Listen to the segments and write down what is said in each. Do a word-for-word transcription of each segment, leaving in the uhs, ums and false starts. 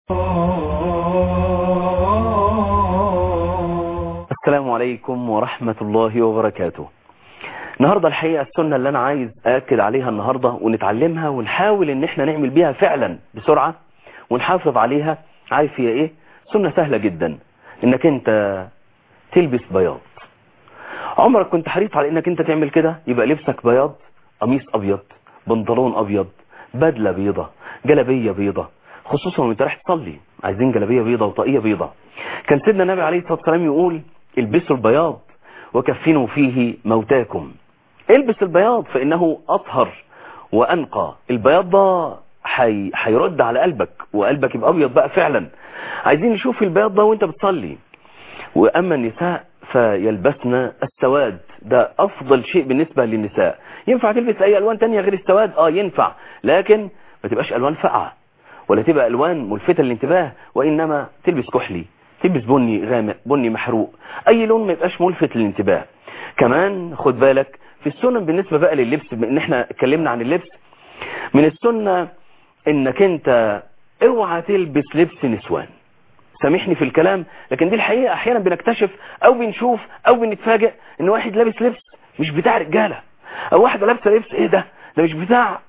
السلام عليكم ورحمة الله وبركاته. النهاردة الحقيقة السنة اللي أنا عايز أأكد عليها النهاردة ونتعلمها ونحاول إن احنا نعمل بيها فعلا بسرعة ونحافظ عليها. عارف هي إيه؟ سنة سهلة جدا، إنك أنت تلبس بياض. عمرك كنت حريص على إنك أنت تعمل كده؟ يبقى لبسك بياض، قميص أبيض، بنطلون أبيض، بدلة بيضة، جلبية بيضة، خصوصا وانت رايح تصلي عايزين جلبية بيضة وطاقية بيضة. كان سيدنا النبي عليه الصلاة والسلام يقول: البسوا البياض وكفنوا فيه موتاكم. البس البياض فإنه أطهر وأنقى. البياض ده حي... حيرد على قلبك وقلبك يبقى أبيض بقى فعلا. عايزين نشوف البياض ده وانت بتصلي. وأما النساء فيلبسن السواد، ده أفضل شيء بالنسبة للنساء. ينفع تلبس أي ألوان تانية غير السواد؟ آه ينفع، لكن ما تبقاش ألوان فقعة ولا تبقى ألوان ملفتة للانتباه، وإنما تلبس كحلي، تلبس بني غامق، بني محروق، أي لون ما يبقاش ملفت للانتباه. كمان خد بالك في السنن بالنسبة بقى لللبس، بما إن احنا اتكلمنا عن اللبس، من السنة إنك أنت اوعى تلبس لبس نسوان. سامحني في الكلام، لكن دي الحقيقة احيانا بنكتشف او بنشوف او بنتفاجئ ان واحد لابس لبس مش بتاع رجالة، او واحدة لابسه لبس ايه ده ده مش بتاع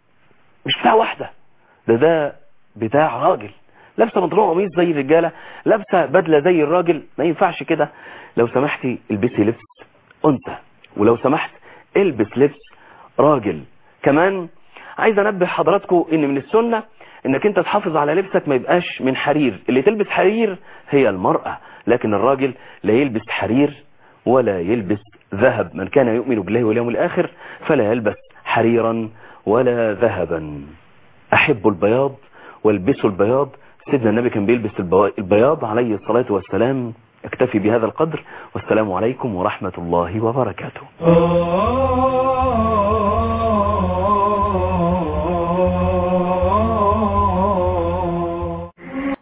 مش بتاع واحدة، ده ده بتاع راجل. لابسه بنطلون قميص زي الرجالة، لابسه بدلة زي الراجل. ما ينفعش كده. لو سمحتي البسي لبس انثى، ولو سمحت البس لبس راجل. كمان عايز انبه حضراتكم ان من السنة انك انت تحافظ على لبسك ما يبقاش من حرير. اللي تلبس حرير هي المرأة، لكن الراجل لا يلبس حرير ولا يلبس ذهب. من كان يؤمن بالله واليوم الآخر فلا يلبس حريرا ولا ذهبا. احبوا البياض والبسوا البياض. سيدنا النبي كان بيلبس البياض عليه الصلاة والسلام. اكتفي بهذا القدر، والسلام عليكم ورحمة الله وبركاته.